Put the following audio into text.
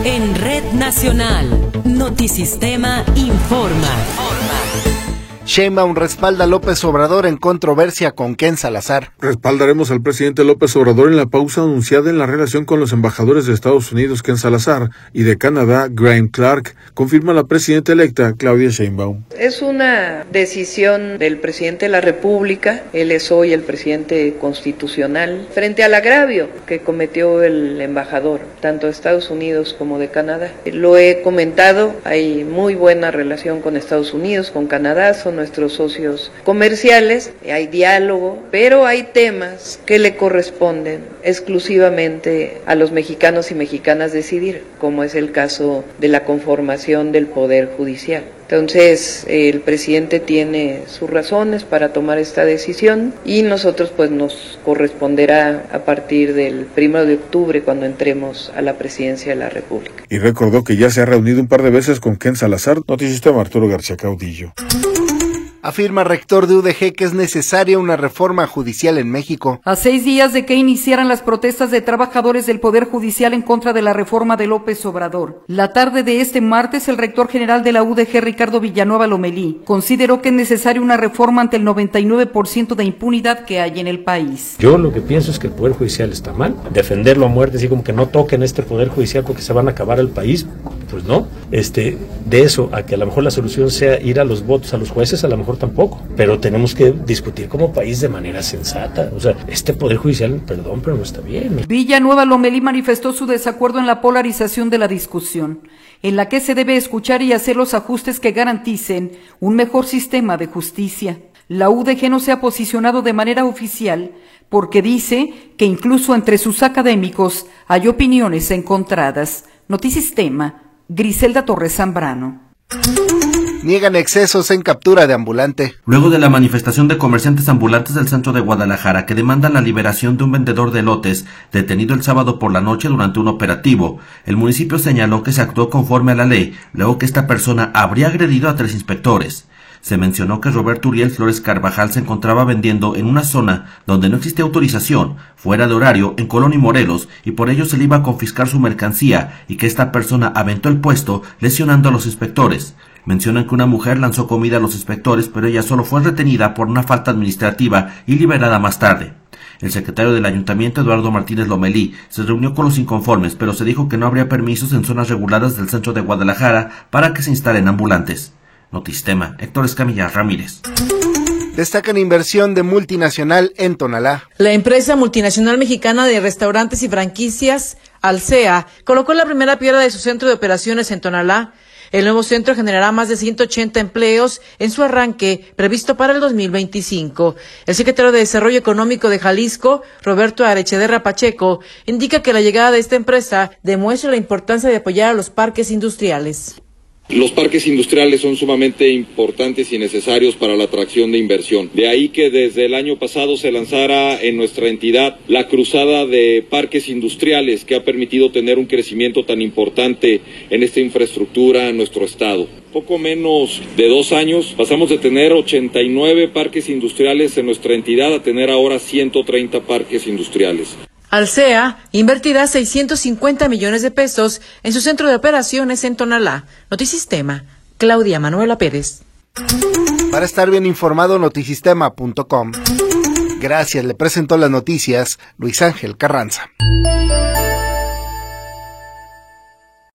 En Red Nacional, Notisistema informa. Sheinbaum respalda a López Obrador en controversia con Ken Salazar. Respaldaremos al presidente López Obrador en la pausa anunciada en la relación con los embajadores de Estados Unidos, Ken Salazar, y de Canadá, Graeme Clark, confirma la presidenta electa, Claudia Sheinbaum. Es una decisión del presidente de la República, él es hoy el presidente constitucional, frente al agravio que cometió el embajador, tanto de Estados Unidos como de Canadá. Lo he comentado, hay muy buena relación con Estados Unidos, con Canadá, son nuestros socios comerciales, hay diálogo, pero hay temas que le corresponden exclusivamente a los mexicanos y mexicanas decidir, como es el caso de la conformación del Poder Judicial. Entonces, el presidente tiene sus razones para tomar esta decisión y nosotros pues nos corresponderá a partir del 1 de octubre cuando entremos a la presidencia de la República. Y recordó que ya se ha reunido un par de veces con Ken Salazar, Notisistema Arturo García Caudillo. Afirma rector de UDG que es necesaria una reforma judicial en México. A 6 días de que iniciaran las protestas de trabajadores del Poder Judicial en contra de la reforma de López Obrador, la tarde de este martes el rector general de la UDG, Ricardo Villanueva Lomelí, consideró que es necesaria una reforma ante el 99% de impunidad que hay en el país. Yo lo que pienso es que el Poder Judicial está mal, defenderlo a muerte, así como que no toquen este Poder Judicial porque se van a acabar el país, pues no, de eso a que a lo mejor la solución sea ir a los votos a los jueces, a lo mejor tampoco, pero tenemos que discutir como país de manera sensata. O sea, este Poder Judicial, perdón, pero no está bien. Villanueva Lomelí manifestó su desacuerdo en la polarización de la discusión, en la que se debe escuchar y hacer los ajustes que garanticen un mejor sistema de justicia. La UDG no se ha posicionado de manera oficial porque dice que incluso entre sus académicos hay opiniones encontradas. Notisistema, Griselda Torres Zambrano. Niegan excesos en captura de ambulante. Luego de la manifestación de comerciantes ambulantes del centro de Guadalajara que demandan la liberación de un vendedor de elotes detenido el sábado por la noche durante un operativo, el municipio señaló que se actuó conforme a la ley, luego que esta persona habría agredido a 3 inspectores. Se mencionó que Roberto Uriel Flores Carvajal se encontraba vendiendo en una zona donde no existía autorización, fuera de horario, en Colón y Morelos, y por ello se le iba a confiscar su mercancía y que esta persona aventó el puesto lesionando a los inspectores. Mencionan que una mujer lanzó comida a los inspectores, pero ella solo fue retenida por una falta administrativa y liberada más tarde. El secretario del ayuntamiento, Eduardo Martínez Lomelí, se reunió con los inconformes, pero se dijo que no habría permisos en zonas reguladas del centro de Guadalajara para que se instalen ambulantes. Notisistema, Héctor Escamilla Ramírez. Destacan inversión de multinacional en Tonalá. La empresa multinacional mexicana de restaurantes y franquicias, Alsea, colocó la primera piedra de su centro de operaciones en Tonalá. El nuevo centro generará más de 180 empleos en su arranque, previsto para el 2025. El secretario de Desarrollo Económico de Jalisco, Roberto Arechederra Pacheco, indica que la llegada de esta empresa demuestra la importancia de apoyar a los parques industriales. Los parques industriales son sumamente importantes y necesarios para la atracción de inversión. De ahí que desde el año pasado se lanzara en nuestra entidad la cruzada de parques industriales que ha permitido tener un crecimiento tan importante en esta infraestructura en nuestro estado. Poco menos de 2 años pasamos de tener 89 parques industriales en nuestra entidad a tener ahora 130 parques industriales. Alsea invertirá 650 millones de pesos en su centro de operaciones en Tonalá. Notisistema, Claudia Manuela Pérez. Para estar bien informado, notisistema.com. Gracias, le presentó las noticias Luis Ángel Carranza.